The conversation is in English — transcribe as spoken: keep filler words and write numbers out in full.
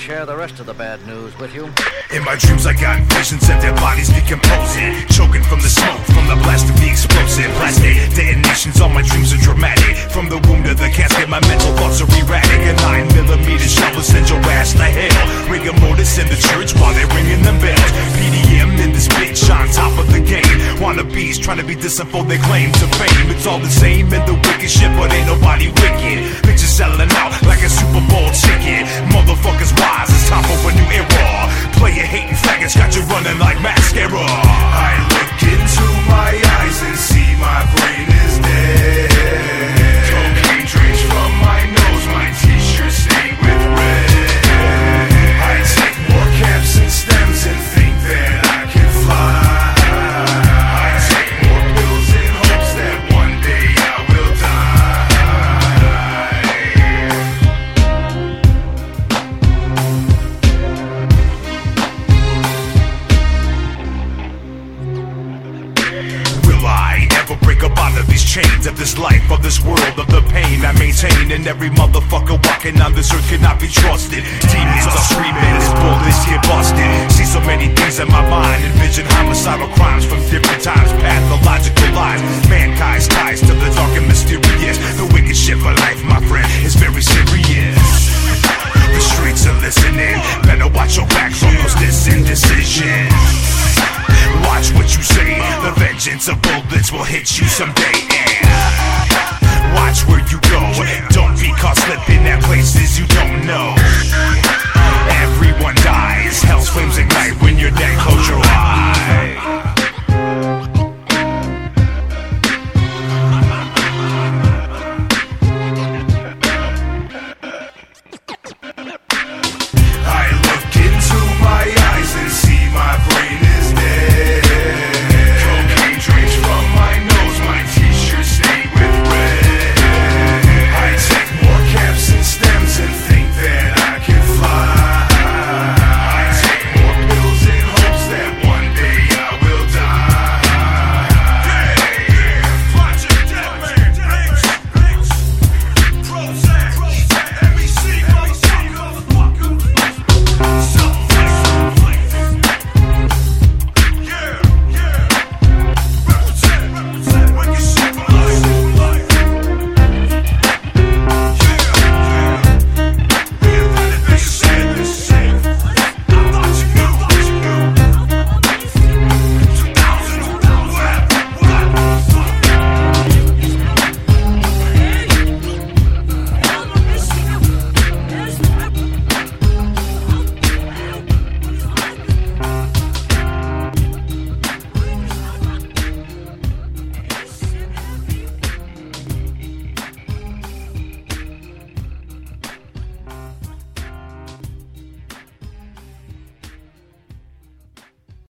share the rest of the bad news with you. In my dreams I got visions of their bodies decomposing, choking from the smoke, from the blast of the explosive plastic detonations. All my dreams are dramatic, from the womb to the casket my mental thoughts are erratic. A nine millimeter shell will send your ass to hell. Rigor mortis in the church while they're ringing them bells. P D M in this bitch on top of the game. Wannabes trying to be distant for their claim to fame. It's all the same in the wicked shit, but ain't nobody wicked. Bitches selling out like a Super Bowl ticket. Motherfuckers wise, it's time for a new era. Player hating faggots got you running like mascara. I look into my eyes and see my brain is dead. Cocaine drains from my nose, my t-shirt stained with red. I take more caps and stems and think that I can fly. I take more pills in hopes that one day I will break up out of these chains of this life, of this world, of the pain I maintain. And every motherfucker walking on this earth cannot be trusted. Demons are screaming as bullets get busted. See so many things in my mind, envision homicidal crimes from different times, pathological lies, mankind's ties to the dark and mysterious. The wicked shit for life, my friend, is very serious. The streets are listening, better watch your back from those indecisions. Watch what you say, the vengeance of bullets will hit you someday. And watch where you go, don't be caught slipping at places you don't know. Everyone dies, hell's flames ignite when you're dead, close your eyes.